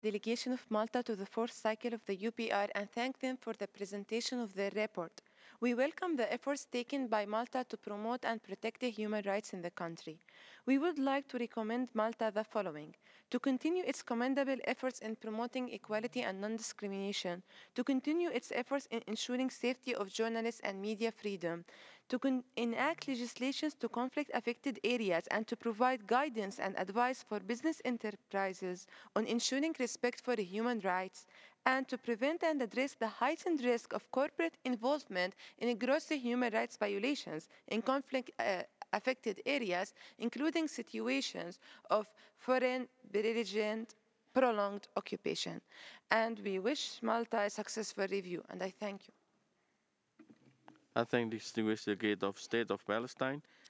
delegation of Malta to the fourth cycle of the UPR and thank them for the presentation of their report. We welcome the efforts taken by Malta to promote and protect the human rights in the country. We would like to recommend Malta the following: to continue its commendable efforts in promoting equality and non-discrimination, to continue its efforts in ensuring safety of journalists and media freedom, to enact legislations to conflict-affected areas and to provide guidance and advice for business enterprises on ensuring respect for human rights, and to prevent and address the heightened risk of corporate involvement in gross human rights violations in conflict affected areas, including situations of foreign belligerent prolonged occupation. And we wish Malta a successful review, and I thank you. I thank the distinguished delegate of State of Palestine